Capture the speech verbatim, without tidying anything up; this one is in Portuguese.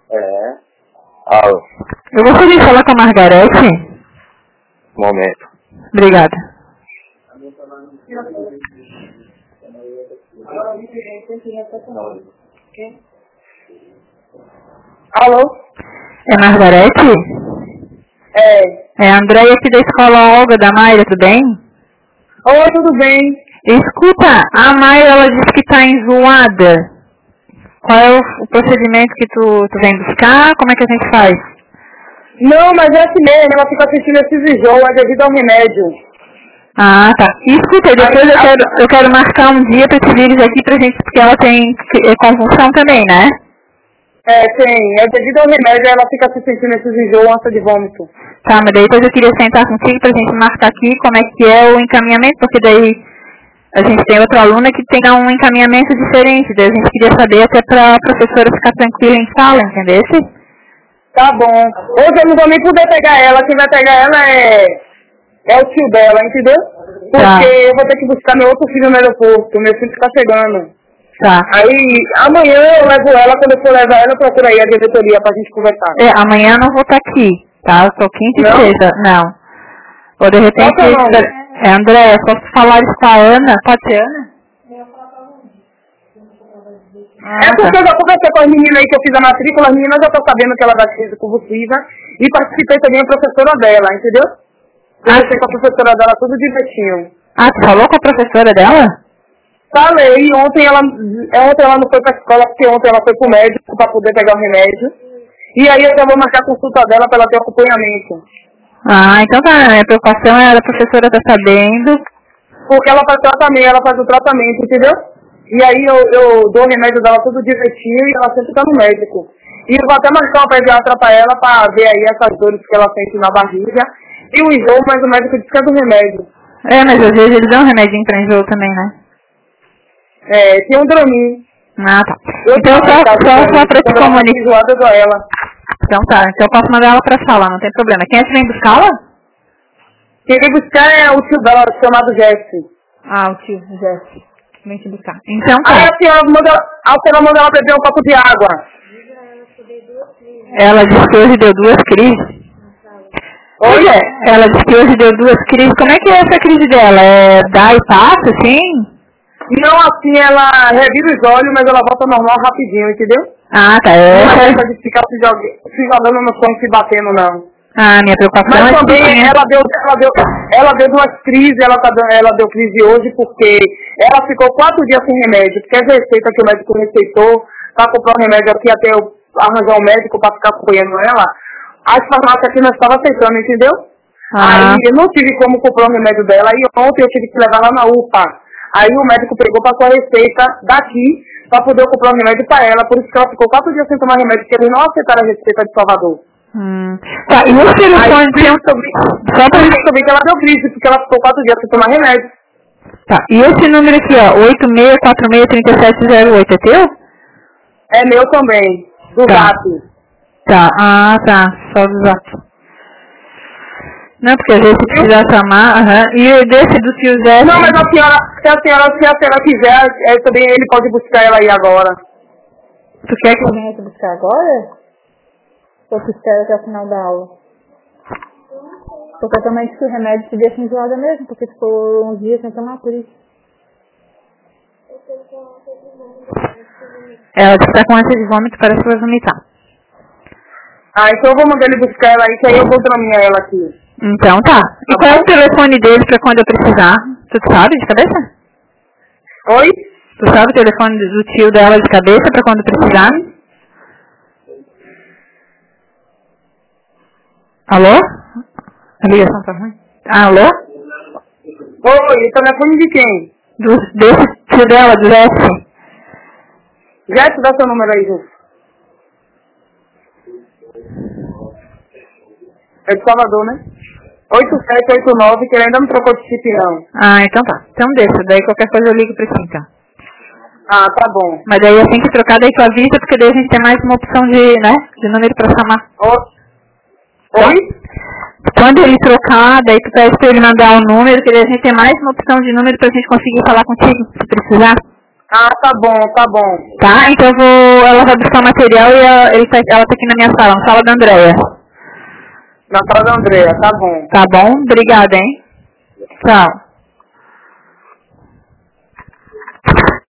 É. Alô. Eu gostaria de falar com a Margarete. Momento. Obrigada. Alô? É Margarete? É. É a Andréia aqui da escola Olga da Mayra, tudo bem? Oi, tudo bem? Escuta, a Mayra ela disse que tá enjoada. Qual é o, o procedimento que tu, tu vem buscar? Como é que a gente faz? Não, mas é assim mesmo, ela fica assistindo esses enjoos, é devido ao remédio. Ah, tá. E escuta, depois eu quero, eu quero marcar um dia pra te vires aqui pra gente, porque ela tem é, convulsão também, né? É, tem. É devido ao remédio, ela fica se sentindo esses enjoos antes de vômito. Tá, mas daí depois eu queria sentar contigo pra gente marcar aqui como é que é o encaminhamento, porque daí a gente tem outra aluna que tem um encaminhamento diferente, daí a gente queria saber até pra professora ficar tranquila em sala, entendeu? Tá bom. Hoje eu não vou nem poder pegar ela, quem vai pegar ela é, é o tio dela, entendeu? Porque tá. eu vou ter que buscar meu outro filho no aeroporto, meu filho tá chegando. Tá. Aí, amanhã eu levo ela, quando eu for levar ela, eu procuro aí a diretoria pra gente conversar. É, amanhã eu não vou estar aqui, tá? Eu tô quinta e sexta, não. Ou de repente, é, André, posso falar isso com a Ana? Pode ser Ana? Ah, é porque tá. Eu já conversei com as meninas aí que eu fiz a matrícula, as meninas já estão sabendo que ela vai ser convulsiva e participei também a professora dela, entendeu? Eu conversei com a professora dela tudo direitinho. Ah, tu falou com a professora dela? Falei, ontem ela, ontem ela não foi pra escola porque ontem ela foi pro médico pra poder pegar o remédio. E aí eu já vou marcar a consulta dela pra ela ter acompanhamento. Ah, então tá, a minha preocupação é a professora tá sabendo. Porque ela faz tratamento, ela faz o tratamento, entendeu? E aí eu, eu dou o remédio dela tudo direitinho e ela sempre tá no médico. E eu vou até marcar uma pediatra pra ela pra ver aí essas dores que ela sente na barriga. E o enjoo, mas o médico diz que é do remédio. É, mas às vezes eles dão um remedinho pra enjoo também, né? É, tem um Dramin. Ah, tá. Eu então só, só, só pra te comunicar. Eu dou ela. Então tá, então eu posso mandar ela pra sala, não tem problema. Quem é que vem buscá-la? Quem vem buscar é o tio dela, chamado Jesse. Ah, o tio, Jesse. Vem te buscar. Então tá. Aí a senhora manda, a senhora manda ela beber um copo de água. Ela disse que hoje deu duas crises. Oi? Ela disse que hoje deu duas crises. Como é que é essa crise dela? É dá e passa, assim? Não, assim, ela revira os olhos, mas ela volta normal rapidinho, entendeu? Ah, tá. É. Não é de ficar se, jog... se jogando no chão, se batendo, não. Ah, minha preocupação mas é também que... ela deu, ela deu, ela deu duas crises, ela, tá, ela deu crise hoje porque ela ficou quatro dias sem remédio, porque as receitas que o médico receitou para comprar um remédio aqui até eu arranjar um médico para ficar acompanhando ela, as farmácias aqui não estavam aceitando, entendeu? Ah. Aí eu não tive como comprar o remédio dela, e ontem eu tive que levar lá na U P A. Aí o médico pegou, passou a receita daqui para poder comprar o remédio para ela, por isso que ela ficou quatro dias sem tomar remédio, porque eles não aceitaram a receita de Salvador. Hum. Tá, e o telefone tem um... Só pra gente saber que ela deu crise, porque ela ficou quatro dias sem tomar remédio. Tá, e esse número aqui, ó, oito seis quatro seis três sete zero oito, é teu? É meu também, do tá. Zap. Tá, ah, tá, só do Zap. Não, porque às vezes se precisar chamar, aham. Uh-huh. E desse do tio Zé... Não, mas a senhora, se a senhora, se a senhora quiser, é, também ele pode buscar ela aí agora. Tu quer que eu venha te buscar agora? Ou tu espera até o final da aula? Porque eu também disse que o remédio te deixa enjoada mesmo, porque ficou uns dias sem tomar por isso. Ela disse que tá com ânsia de vômito, parece que vai vomitar. Ah, então eu vou mandar ele buscar ela aí, que aí eu vou encaminhar ela aqui. Então tá. E qual é o telefone dele pra quando eu precisar? Tu sabe de cabeça? Oi? Tu sabe o telefone do tio dela de cabeça pra quando precisar? Alô? A ligação tá ruim? Ah, alô? Oi, o telefone de quem? Do, desse tio dela, do Jesse. Jesse, dá seu número aí, Jesse. É de Salvador, né? oito sete oito nove, que ele ainda não trocou de chip, não. Ah, então tá. Então deixa, daí qualquer coisa eu ligo pra ti, então. Ah, tá bom. Mas daí assim que trocar, daí tu avisa, porque daí a gente tem mais uma opção de, né, de número pra chamar. Oi? Oi? Quando ele trocar, daí tu pede pra ele mandar o número, que daí a gente tem mais uma opção de número pra gente conseguir falar contigo, se precisar. Ah, tá bom, tá bom. Tá? Então eu vou, ela vai buscar o material e ela, ele tá, ela tá aqui na minha sala, na sala da Andréia. Na sala da Andréia, tá bom. Tá bom? Obrigada, hein? Tchau.